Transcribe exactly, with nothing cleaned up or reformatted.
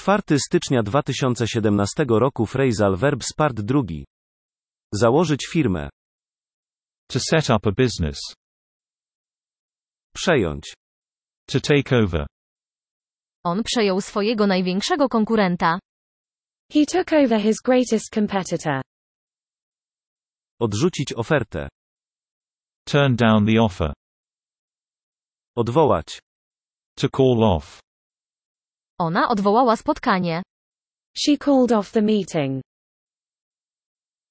czwartego stycznia dwa tysiące siedemnastego roku Phrasal verbs part drugi. Założyć firmę. To set up a business. Przejąć. To take over. On przejął swojego największego konkurenta. He took over his greatest competitor. Odrzucić ofertę. Turn down the offer. Odwołać. To call off. Ona odwołała spotkanie. She called off the meeting.